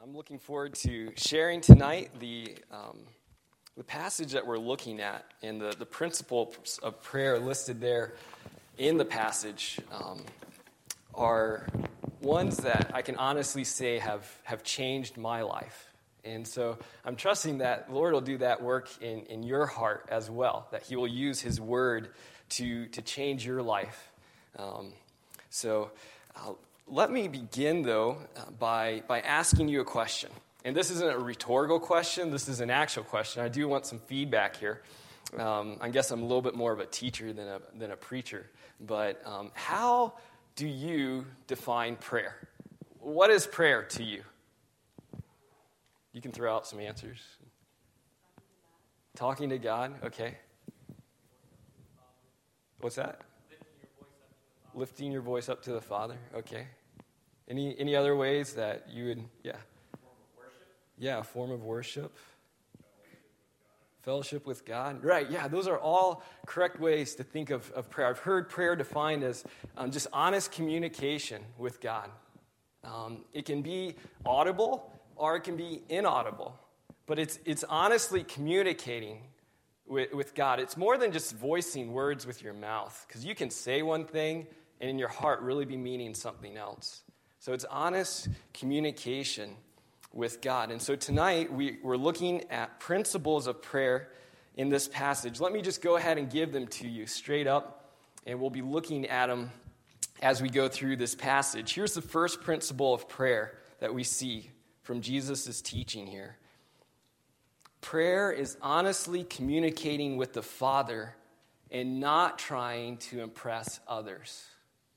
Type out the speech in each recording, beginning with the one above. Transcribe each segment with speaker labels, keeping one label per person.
Speaker 1: I'm looking forward to sharing tonight the passage that we're looking at, and the principles of prayer listed there in the passage are ones that I can honestly say have changed my life. And so I'm trusting that the Lord will do that work in your heart as well, that He will use His word to change your life. Let me begin, though, by asking you a question. And this isn't a rhetorical question. This is an actual question. I do want some feedback here. I guess I'm a little bit more of a teacher than a preacher. But how do you define prayer? What is prayer to you? You can throw out some answers. Talking to God, okay. What's that? Lifting your voice up to the Father, okay. Any other ways that you would, yeah.
Speaker 2: Form of worship?
Speaker 1: Yeah, a form of worship. Fellowship with God. Right, yeah, those are all correct ways to think of prayer. I've heard prayer defined as just honest communication with God. It can be audible or it can be inaudible, but it's honestly communicating with God. It's more than just voicing words with your mouth, because you can say one thing and in your heart really be meaning something else. So it's honest communication with God. And so tonight we're looking at principles of prayer in this passage. Let me just go ahead and give them to you straight up, and we'll be looking at them as we go through this passage. Here's the first principle of prayer that we see from Jesus' teaching here. Prayer is honestly communicating with the Father and not trying to impress others.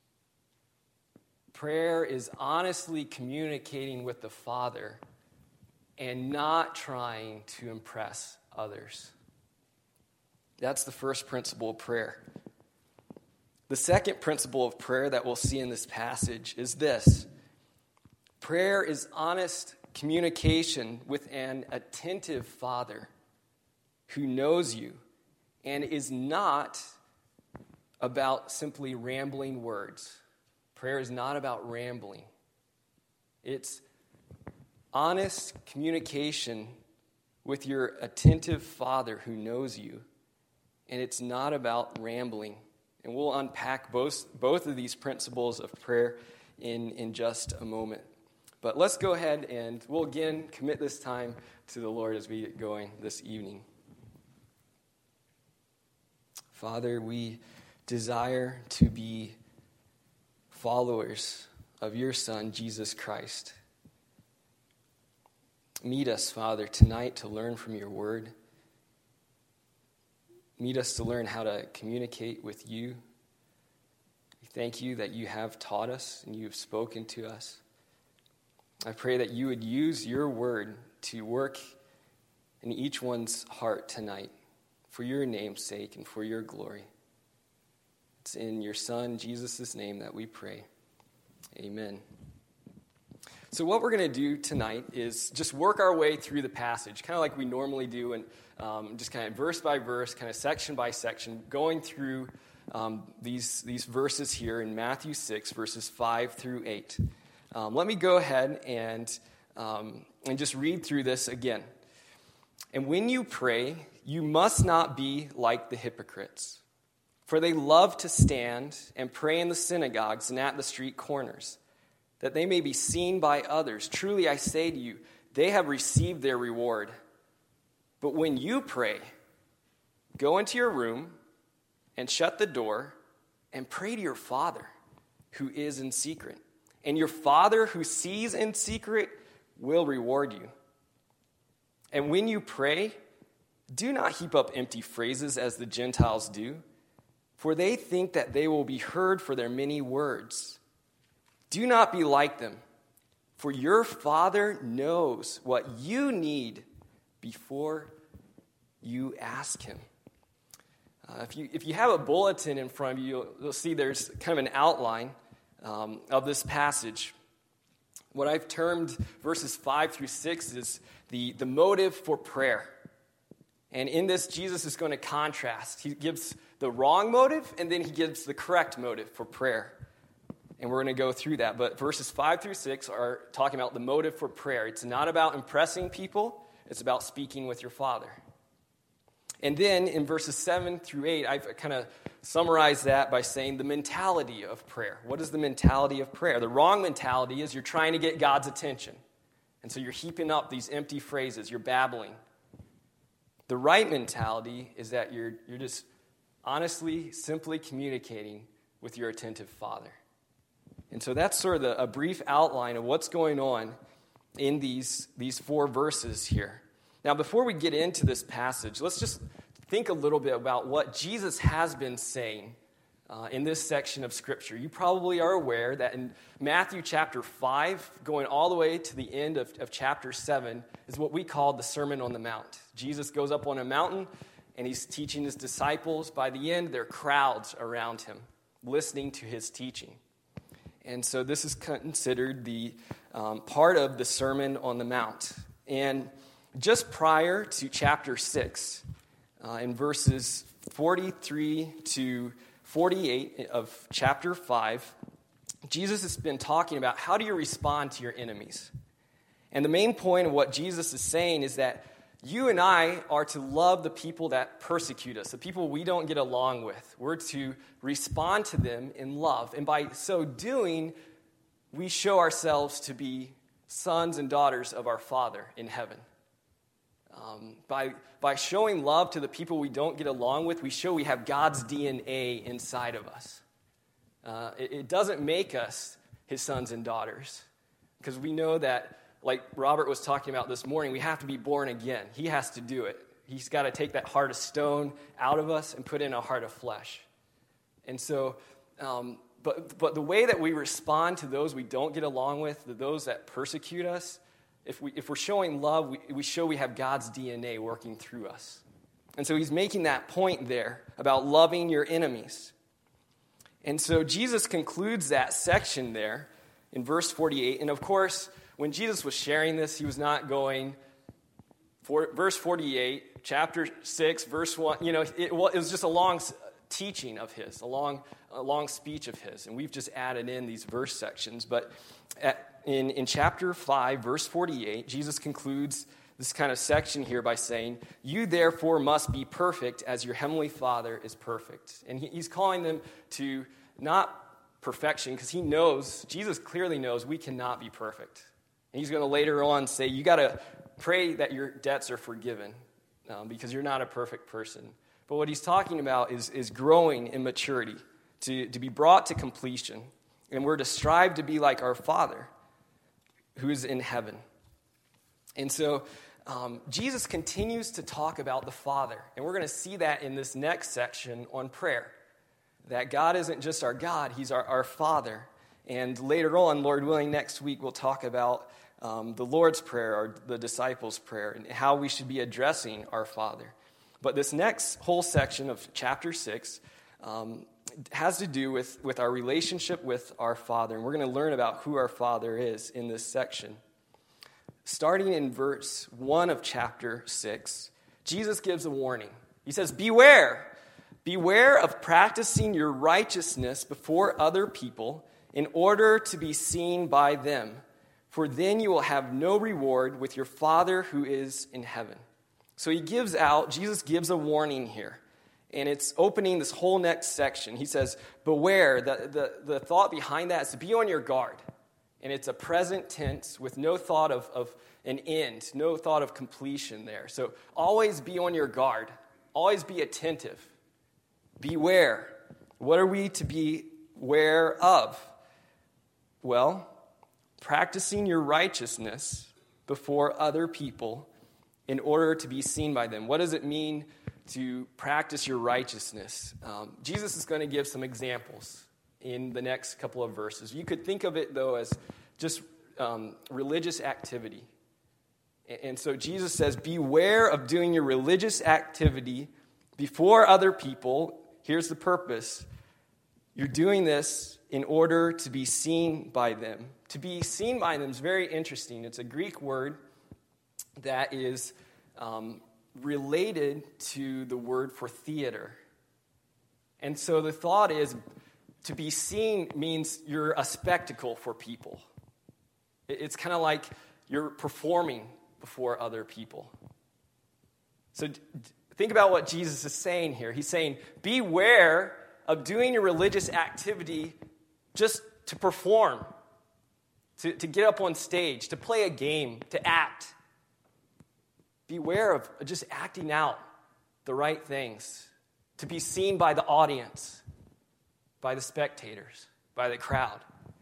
Speaker 1: Prayer is honestly communicating with the Father and not trying to impress others. That's the first principle of prayer. The second principle of prayer that we'll see in this passage is this. Prayer is honest communication with an attentive Father who knows you and is not about simply rambling words. Prayer is not about rambling. It's honest communication with your attentive Father who knows you, and it's not about rambling. And we'll unpack both of these principles of prayer in just a moment. But let's go ahead and we'll again commit this time to the Lord as we get going this evening. Father, we desire to be followers of your Son, Jesus Christ. Meet us, Father, tonight to learn from your word. Meet us to learn how to communicate with you. We thank you that you have taught us and you have spoken to us. I pray that you would use your word to work in each one's heart tonight for your name's sake and for your glory. It's in your Son, Jesus' name, that we pray. Amen. So what we're going to do tonight is just work our way through the passage, kind of like we normally do, and just kind of verse by verse, kind of section by section, going through these verses here in Matthew 6, verses 5 through 8. Let me go ahead and just read through this again. And when you pray, you must not be like the hypocrites, for they love to stand and pray in the synagogues and at the street corners, that they may be seen by others. Truly I say to you, they have received their reward. But when you pray, go into your room and shut the door and pray to your Father who is in secret. And your Father who sees in secret will reward you. And when you pray, do not heap up empty phrases as the Gentiles do, for they think that they will be heard for their many words. Do not be like them, for your Father knows what you need before you ask him. If you have a bulletin in front of you, you'll see there's kind of an outline of this passage. What I've termed verses 5 through 6 is the motive for prayer. And in this, Jesus is going to contrast. He gives the wrong motive, and then he gives the correct motive for prayer. And we're going to go through that. But verses 5 through 6 are talking about the motive for prayer. It's not about impressing people. It's about speaking with your Father. And then in verses 7 through 8, I've kind of summarized that by saying the mentality of prayer. What is the mentality of prayer? The wrong mentality is you're trying to get God's attention. And so you're heaping up these empty phrases. You're babbling. The right mentality is that you're just honestly, simply communicating with your attentive Father. And so that's sort of a brief outline of what's going on in these 4 verses here. Now, before we get into this passage, let's just think a little bit about what Jesus has been saying in this section of Scripture. You probably are aware that in Matthew chapter 5, going all the way to the end of chapter 7, is what we call the Sermon on the Mount. Jesus goes up on a mountain, and he's teaching his disciples. By the end, there are crowds around him listening to his teaching. And so this is considered the part of the Sermon on the Mount. And just prior to chapter 6, in verses 43 to 48 of chapter 5, Jesus has been talking about how do you respond to your enemies. And the main point of what Jesus is saying is that you and I are to love the people that persecute us, the people we don't get along with. We're to respond to them in love. And by so doing, we show ourselves to be sons and daughters of our Father in heaven. By showing love to the people we don't get along with, we show we have God's DNA inside of us. It doesn't make us his sons and daughters, because we know that, like Robert was talking about this morning, we have to be born again. He has to do it. He's got to take that heart of stone out of us and put in a heart of flesh. And so, but the way that we respond to those we don't get along with, those that persecute us, if we're showing love, we show we have God's DNA working through us. And so he's making that point there about loving your enemies. And so Jesus concludes that section there in verse 48. And of course, when Jesus was sharing this, he was not going, verse 48, chapter 6, verse 1. It was just a long teaching of his, a long speech of his. And we've just added in these verse sections. But in chapter 5, verse 48, Jesus concludes this kind of section here by saying, "You therefore must be perfect as your heavenly Father is perfect." And he's calling them to not perfection, because Jesus clearly knows we cannot be perfect. And he's going to later on say, you got to pray that your debts are forgiven, because you're not a perfect person. But what he's talking about is growing in maturity, to be brought to completion. And we're to strive to be like our Father who is in heaven. And so Jesus continues to talk about the Father. And we're going to see that in this next section on prayer. That God isn't just our God, he's our Father. And later on, Lord willing, next week we'll talk about the Lord's Prayer, or the disciples' prayer, and how we should be addressing our Father. But this next whole section of chapter 6 has to do with our relationship with our Father. And we're going to learn about who our Father is in this section. Starting in verse 1 of chapter 6, Jesus gives a warning. He says, "Beware! Beware of practicing your righteousness before other people in order to be seen by them, for then you will have no reward with your Father who is in heaven." So Jesus gives a warning here. And it's opening this whole next section. He says, beware. The thought behind that is to be on your guard. And it's a present tense with no thought of an end, no thought of completion there. So always be on your guard. Always be attentive. Beware. What are we to be aware of? Well, practicing your righteousness before other people in order to be seen by them. What does it mean to practice your righteousness? Jesus is going to give some examples in the next couple of verses. You could think of it, though, as just religious activity. And so Jesus says, beware of doing your religious activity before other people. Here's the purpose. You're doing this in order to be seen by them. To be seen by them is very interesting. It's a Greek word that is related to the word for theater. And so the thought is, to be seen means you're a spectacle for people. It's kind of like you're performing before other people. So think about what Jesus is saying here. He's saying, beware of doing your religious activity just to perform, to get up on stage, to play a game, to act. Beware of just acting out the right things, to be seen by the audience, by the spectators, by the crowd.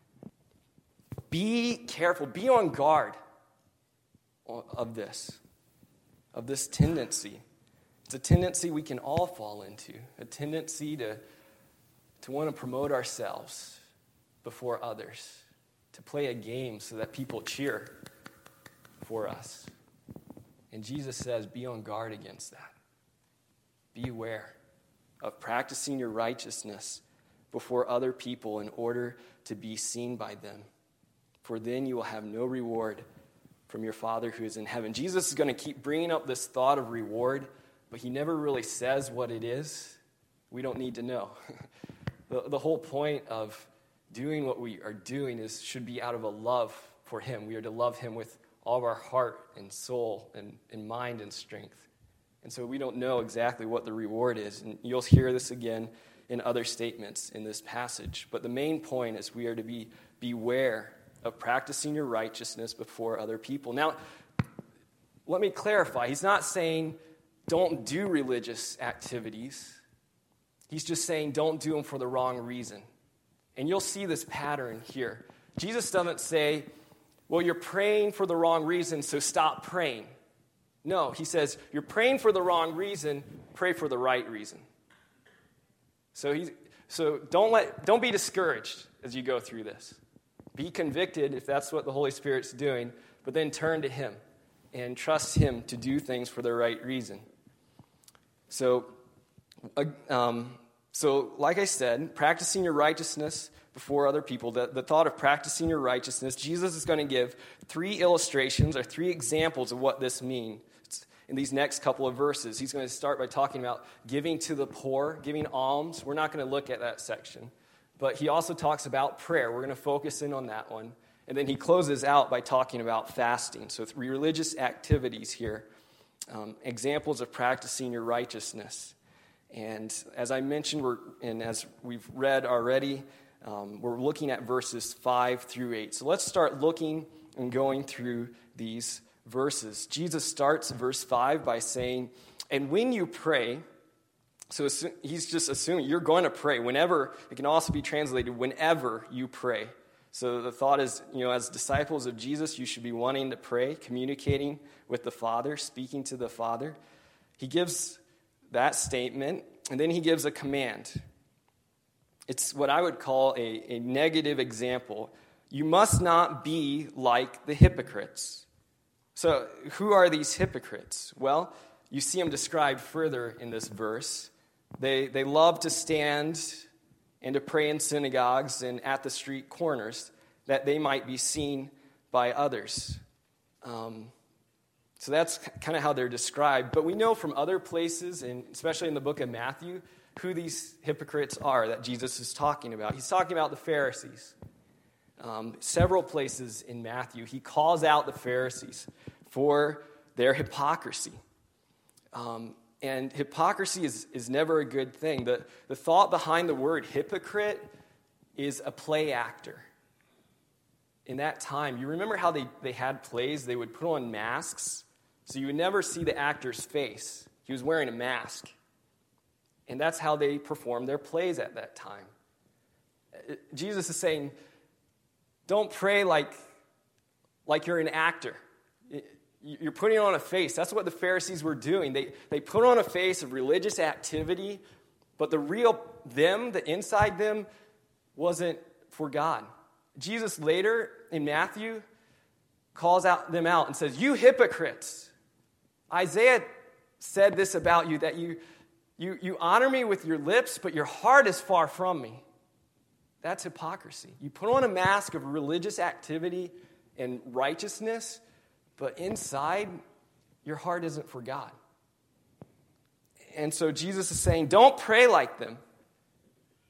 Speaker 1: Be careful, be on guard of this tendency. It's a tendency we can all fall into, a tendency to want to promote ourselves before others, to play a game so that people cheer for us. And Jesus says, be on guard against that. Beware of practicing your righteousness before other people in order to be seen by them. For then you will have no reward from your Father who is in heaven. Jesus is going to keep bringing up this thought of reward, but he never really says what it is. We don't need to know. The whole point of doing what we are doing should be out of a love for him. We are to love him with all of our heart and soul and mind and strength. And so we don't know exactly what the reward is. And you'll hear this again in other statements in this passage. But the main point is we are to beware of practicing your righteousness before other people. Now, let me clarify. He's not saying don't do religious activities. He's just saying don't do them for the wrong reason. And you'll see this pattern here. Jesus doesn't say, well, you're praying for the wrong reason, so stop praying. No, he says, you're praying for the wrong reason, pray for the right reason. So don't be discouraged as you go through this. Be convicted if that's what the Holy Spirit's doing, but then turn to him and trust him to do things for the right reason. So like I said, practicing your righteousness before other people, the thought of practicing your righteousness, Jesus is going to give 3 illustrations or 3 examples of what this means in these next couple of verses. He's going to start by talking about giving to the poor, giving alms. We're not going to look at that section. But he also talks about prayer. We're going to focus in on that one. And then he closes out by talking about fasting. So 3 religious activities here, examples of practicing your righteousness. And as I mentioned, and as we've read already, we're looking at verses 5 through 8. So let's start looking and going through these verses. Jesus starts verse 5 by saying, and when you pray, so he's just assuming you're going to pray whenever. It can also be translated whenever you pray. So the thought is, as disciples of Jesus, you should be wanting to pray, communicating with the Father, speaking to the Father. He gives that statement, and then he gives a command. It's what I would call a negative example. You must not be like the hypocrites. So who are these hypocrites? Well, you see them described further in this verse. They love to stand and to pray in synagogues and at the street corners that they might be seen by others. So that's kind of how they're described. But we know from other places, and especially in the book of Matthew, who these hypocrites are that Jesus is talking about. He's talking about the Pharisees. Several places in Matthew, he calls out the Pharisees for their hypocrisy. And hypocrisy is never a good thing. The thought behind the word hypocrite is a play actor. In that time, you remember how they had plays? They would put on masks, so you would never see the actor's face. He was wearing a mask. And that's how they performed their plays at that time. Jesus is saying, don't pray like you're an actor. You're putting on a face. That's what the Pharisees were doing. They put on a face of religious activity, but the real them, the inside them, wasn't for God. Jesus later in Matthew calls them out and says, you hypocrites. Isaiah said this about you, that you honor me with your lips, but your heart is far from me. That's hypocrisy. You put on a mask of religious activity and righteousness, but inside, your heart isn't for God. And so Jesus is saying, don't pray like them.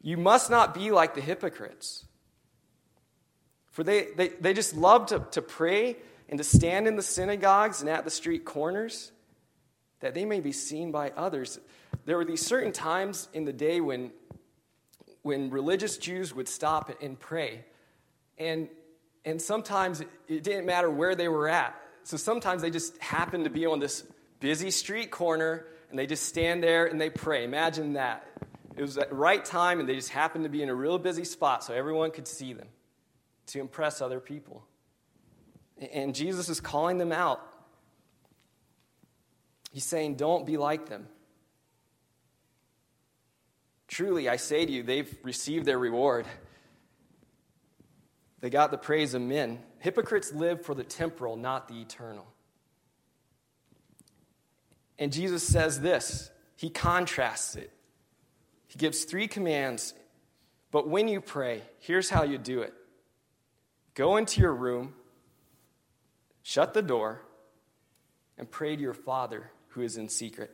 Speaker 1: You must not be like the hypocrites. For they just love to pray and to stand in the synagogues and at the street corners, that they may be seen by others. There were these certain times in the day when religious Jews would stop and pray. And sometimes it didn't matter where they were at. So sometimes they just happened to be on this busy street corner, and they just stand there and they pray. Imagine that. It was at the right time, and they just happened to be in a real busy spot so everyone could see them to impress other people. And Jesus is calling them out. He's saying, don't be like them. Truly, I say to you, they've received their reward. They got the praise of men. Hypocrites live for the temporal, not the eternal. And Jesus says this. He contrasts it. He gives 3 commands. But when you pray, here's how you do it. Go into your room, shut the door, and pray to your Father who is in secret.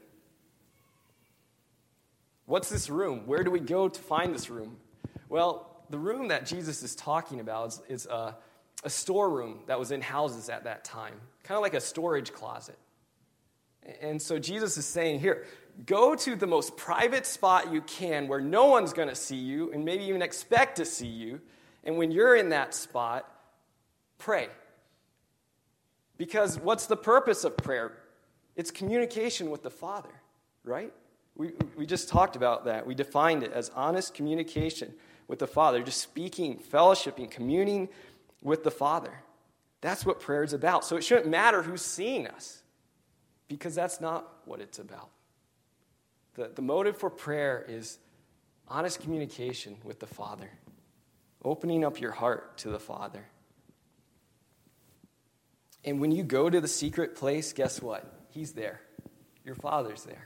Speaker 1: What's this room? Where do we go to find this room? Well, the room that Jesus is talking about is a storeroom that was in houses at that time, kind of like a storage closet. And so Jesus is saying, here, go to the most private spot you can where no one's going to see you and maybe even expect to see you. And when you're in that spot, pray. Because what's the purpose of prayer? It's communication with the Father, right? We just talked about that. We defined it as honest communication with the Father, just speaking, fellowshipping, communing with the Father. That's what prayer is about. So it shouldn't matter who's seeing us, because that's not what it's about. The motive for prayer is honest communication with the Father, opening up your heart to the Father. And when you go to the secret place, guess what? He's there. Your Father's there.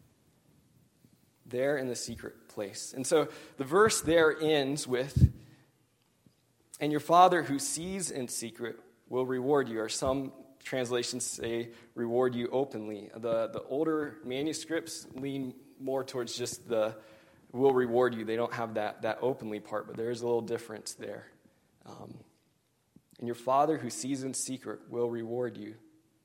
Speaker 1: There in the secret place. And so the verse there ends with, and your Father who sees in secret will reward you, or some translations say reward you openly. The older manuscripts lean more towards just the will reward you. They don't have that openly part, but there is a little difference there. And your Father who sees in secret will reward you.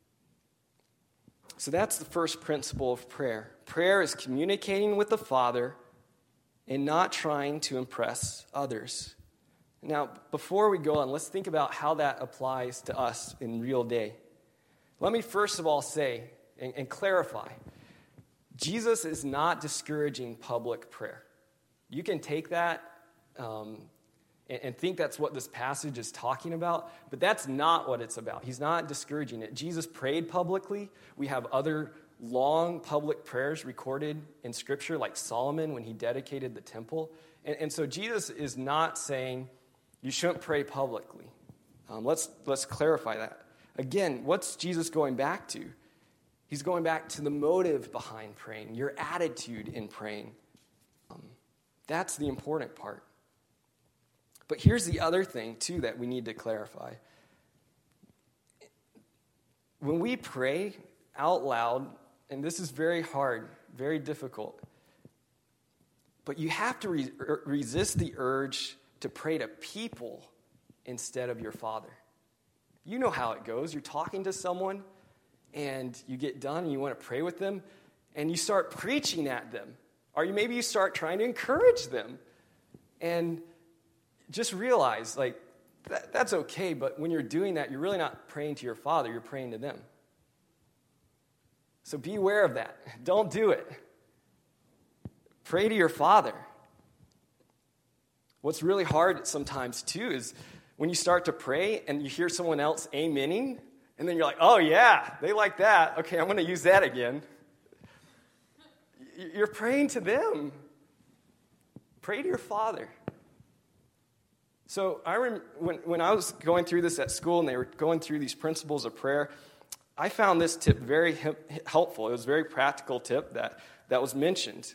Speaker 1: So that's the first principle of prayer. Prayer is communicating with the Father and not trying to impress others. Now, before we go on, let's think about how that applies to us in real day. Let me first of all say and clarify, Jesus is not discouraging public prayer. You can take that and think that's what this passage is talking about, but that's not what it's about. He's not discouraging it. Jesus prayed publicly. We have other long public prayers recorded in Scripture, like Solomon when he dedicated the temple. And so Jesus is not saying you shouldn't pray publicly. Let's clarify that. Again, what's Jesus going back to? He's going back to the motive behind praying, your attitude in praying. That's the important part. But here's the other thing, too, that we need to clarify. When we pray out loud, and this is very hard, very difficult, but you have to resist the urge to pray to people instead of your Father. You know how it goes. You're talking to someone, and you get done, and you want to pray with them, and you start preaching at them. Or maybe you start trying to encourage them. And just realize, that's okay, but when you're doing that, you're really not praying to your Father, you're praying to them. So be aware of that. Don't do it. Pray to your Father. What's really hard sometimes, too, is when you start to pray and you hear someone else amening, and then you're like, oh, yeah, they like that. Okay, I'm going to use that again. You're praying to them. Pray to your Father. So I remember when I was going through this at school and they were going through these principles of prayer, I found this tip very helpful. It was a very practical tip that was mentioned.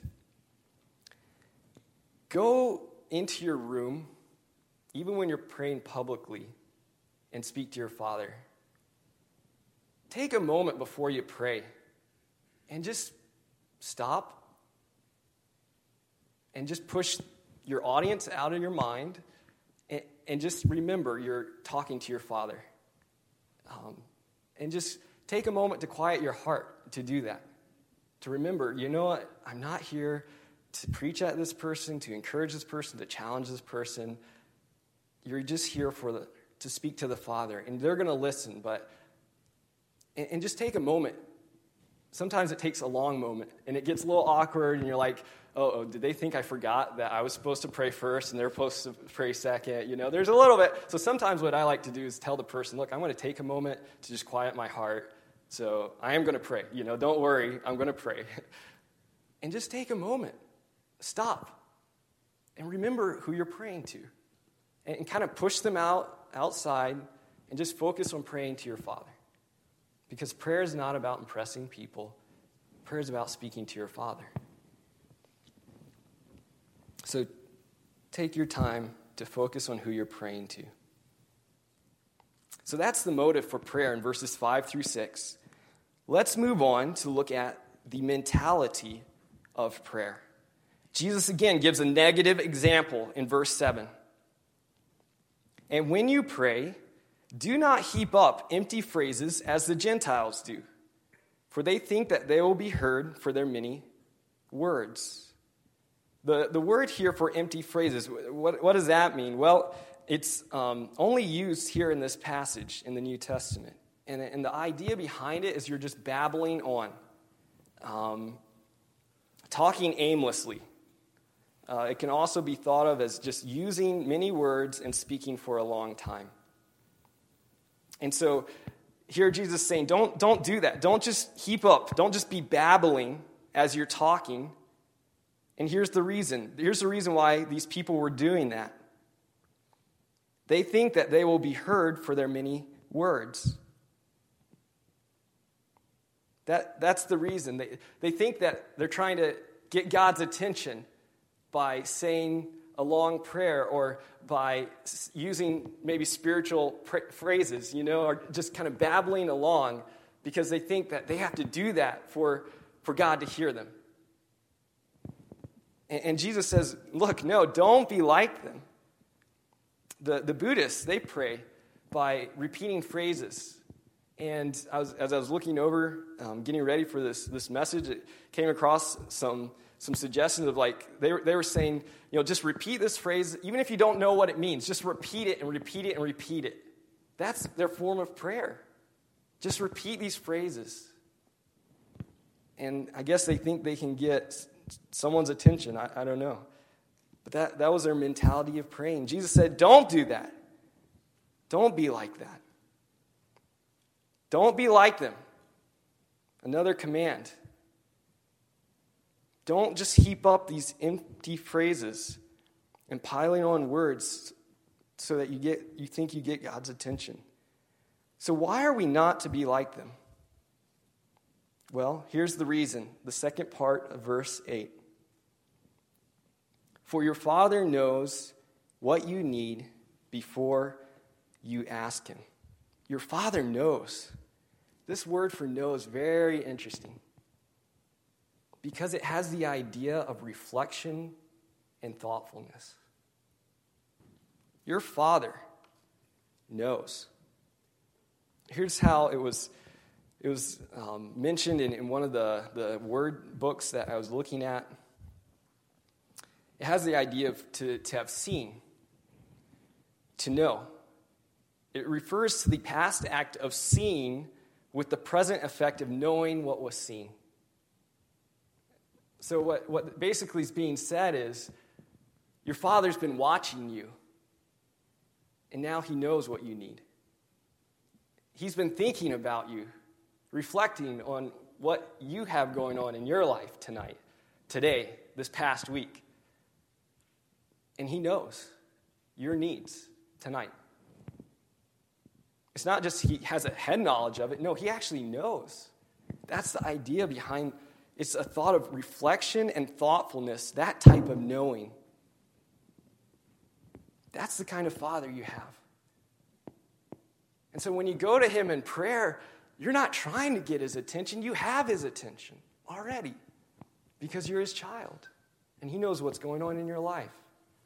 Speaker 1: Go into your room, even when you're praying publicly, and speak to your Father. Take a moment before you pray and just stop and just push your audience out of your mind, and just remember you're talking to your Father. And just take a moment to quiet your heart to do that. To remember, you know what? I'm not here to preach at this person, to encourage this person, to challenge this person. You're just here to speak to the Father. And they're going to listen, and just take a moment. Sometimes it takes a long moment, and it gets a little awkward, and you're like, oh, did they think I forgot that I was supposed to pray first and they're supposed to pray second? There's a little bit. So sometimes what I like to do is tell the person, look, I'm going to take a moment to just quiet my heart. So I am going to pray. Don't worry, I'm going to pray. And just take a moment. Stop. And remember who you're praying to. And kind of push them outside and just focus on praying to your Father. Because prayer is not about impressing people. Prayer is about speaking to your Father. So take your time to focus on who you're praying to. So that's the motive for prayer in verses 5 through 6. Let's move on to look at the mentality of prayer. Jesus again gives a negative example in verse 7. And when you pray, do not heap up empty phrases as the Gentiles do, for they think that they will be heard for their many words. The word here for empty phrases, what does that mean? Well, it's only used here in this passage in the New Testament. And the idea behind it is you're just babbling on, talking aimlessly. It can also be thought of as just using many words and speaking for a long time. And so here Jesus is saying, don't do that. Don't just heap up. Don't just be babbling as you're talking. And here's the reason. Here's the reason why these people were doing that. They think that they will be heard for their many words. That's the reason. They think that they're trying to get God's attention by saying a long prayer or by using maybe spiritual phrases, or just kind of babbling along because they think that they have to do that for God to hear them. And Jesus says, look, no, don't be like them. The Buddhists, they pray by repeating phrases. And as I was looking over, getting ready for this message, it came across some suggestions of they were saying, just repeat this phrase, even if you don't know what it means, just repeat it and repeat it and repeat it. That's their form of prayer. Just repeat these phrases. And I guess they think they can get someone's attention. I don't know. But that was their mentality of praying. Jesus said, don't do that. Don't be like that. Don't be like them. Another command. Don't just heap up these empty phrases and piling on words so that you think you get God's attention. So why are we not to be like them? Well, here's the reason. The second part of verse 8. For your Father knows what you need before you ask Him. Your Father knows. This word for know is very interesting because it has the idea of reflection and thoughtfulness. Your Father knows. Here's how it was mentioned in one of the word books that I was looking at. It has the idea of to have seen, to know. It refers to the past act of seeing with the present effect of knowing what was seen. So what basically is being said is, your Father's been watching you, and now He knows what you need. He's been thinking about you, reflecting on what you have going on in your life tonight, today, this past week. And He knows your needs tonight. It's not just He has a head knowledge of it. No, He actually knows. That's the idea behind. It's a thought of reflection and thoughtfulness, that type of knowing. That's the kind of Father you have. And so when you go to Him in prayer, you're not trying to get His attention. You have His attention already because you're His child. And He knows what's going on in your life.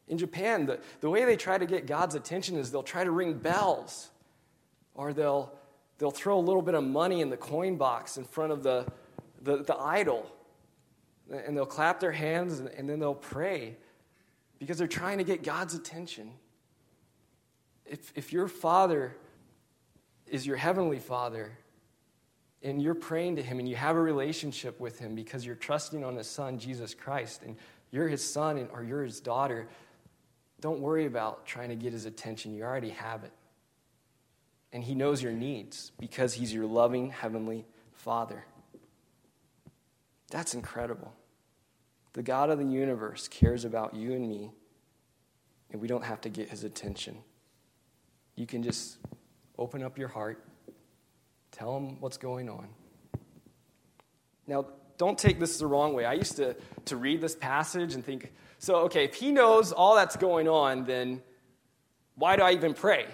Speaker 1: In Japan, the way they try to get God's attention is they'll try to ring bells, or they'll throw a little bit of money in the coin box in front of the idol, and they'll clap their hands, and then they'll pray because they're trying to get God's attention. If your Father is your heavenly Father, and you're praying to him, and you have a relationship with him because you're trusting on his Son, Jesus Christ, and you're his son or you're his daughter, don't worry about trying to get his attention. You already have it. And he knows your needs because he's your loving heavenly Father. That's incredible. The God of the universe cares about you and me, and we don't have to get his attention. You can just open up your heart, tell him what's going on. Now, don't take this the wrong way. I used to read this passage and think, so, okay, if he knows all that's going on, then why do I even pray?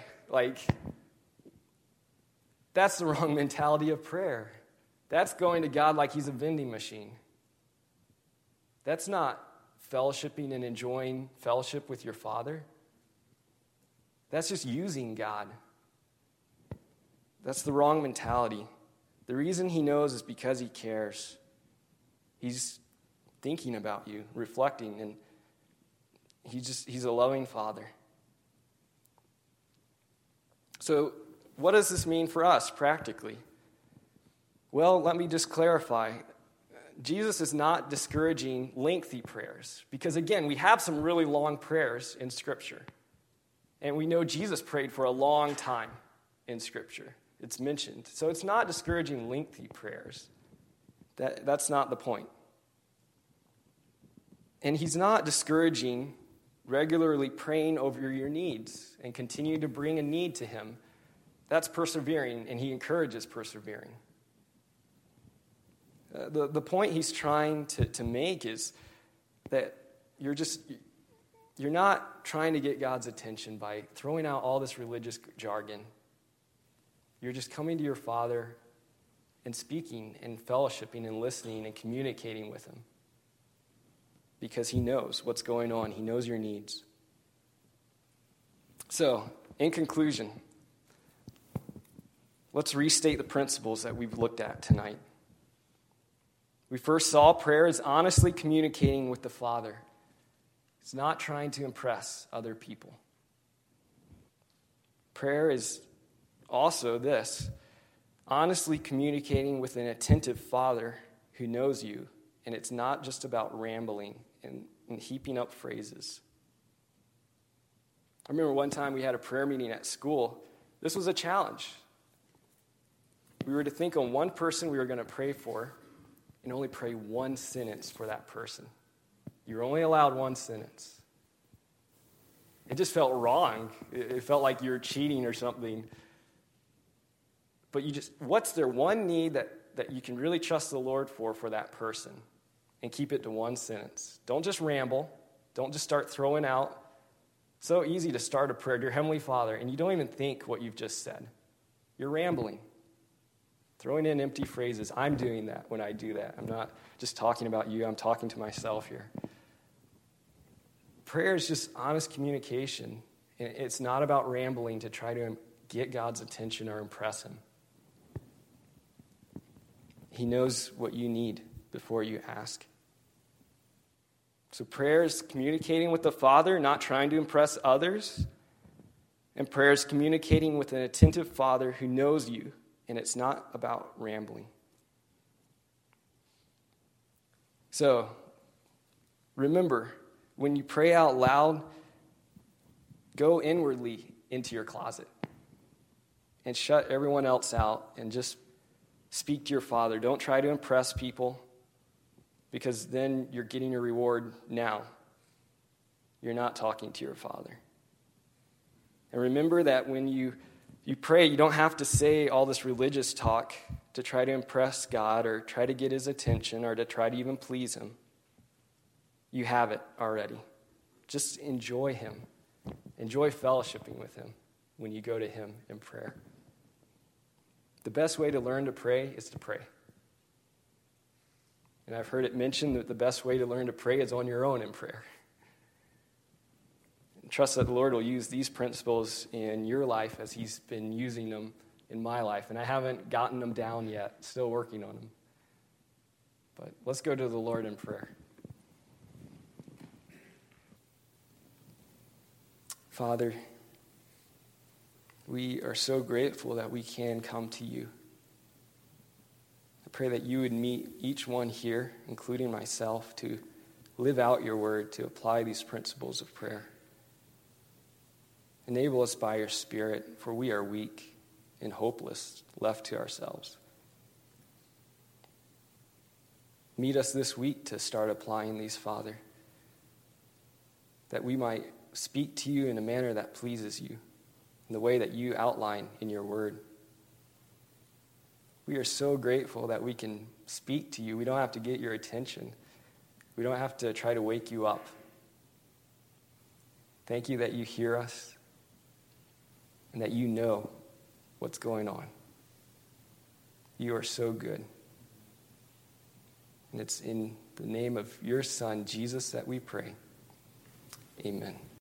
Speaker 1: That's the wrong mentality of prayer. That's going to God like he's a vending machine. That's not fellowshipping and enjoying fellowship with your Father. That's just using God. That's the wrong mentality. The reason he knows is because he cares. He's thinking about you, reflecting, and he's a loving Father. So, what does this mean for us practically? Well, let me just clarify. Jesus is not discouraging lengthy prayers because, again, we have some really long prayers in Scripture. And we know Jesus prayed for a long time in Scripture. It's mentioned. So it's not discouraging lengthy prayers. That's not the point. And he's not discouraging regularly praying over your needs and continue to bring a need to him. That's persevering, and he encourages persevering. The point he's trying to make is that you're not trying to get God's attention by throwing out all this religious jargon. You're just coming to your Father and speaking and fellowshipping and listening and communicating with him because he knows what's going on. He knows your needs. So, in conclusion, let's restate the principles that we've looked at tonight. We first saw prayer is honestly communicating with the Father. It's not trying to impress other people. Prayer is also this, honestly communicating with an attentive Father who knows you, and it's not just about rambling and heaping up phrases. I remember one time we had a prayer meeting at school. This was a challenge. We were to think on one person we were going to pray for and only pray one sentence for that person. You're only allowed one sentence. It just felt wrong. It felt like you were cheating or something. But what's their one need that you can really trust the Lord for that person? And keep it to one sentence. Don't just ramble. Don't just start throwing out. So easy to start a prayer, dear Heavenly Father, and you don't even think what you've just said. You're rambling. Throwing in empty phrases. I'm doing that when I do that. I'm not just talking about you. I'm talking to myself here. Prayer is just honest communication. It's not about rambling to try to get God's attention or impress him. He knows what you need before you ask. So prayer is communicating with the Father, not trying to impress others. And prayer is communicating with an attentive Father who knows you, and it's not about rambling. So, remember, when you pray out loud, go inwardly into your closet and shut everyone else out and just speak to your Father. Don't try to impress people, because then you're getting your reward now. You're not talking to your Father. And remember that when you pray, you don't have to say all this religious talk to try to impress God or try to get his attention or to try to even please him. You have it already. Just enjoy him. Enjoy fellowshipping with him when you go to him in prayer. The best way to learn to pray is to pray. And I've heard it mentioned that the best way to learn to pray is on your own in prayer. Trust that the Lord will use these principles in your life as he's been using them in my life. And I haven't gotten them down yet, still working on them. But let's go to the Lord in prayer. Father, we are so grateful that we can come to you. I pray that you would meet each one here, including myself, to live out your word, to apply these principles of prayer. Enable us by your Spirit, for we are weak and hopeless, left to ourselves. Meet us this week to start applying these, Father, that we might speak to you in a manner that pleases you, in the way that you outline in your word. We are so grateful that we can speak to you. We don't have to get your attention. We don't have to try to wake you up. Thank you that you hear us and that you know what's going on. You are so good. And it's in the name of your Son, Jesus, that we pray. Amen.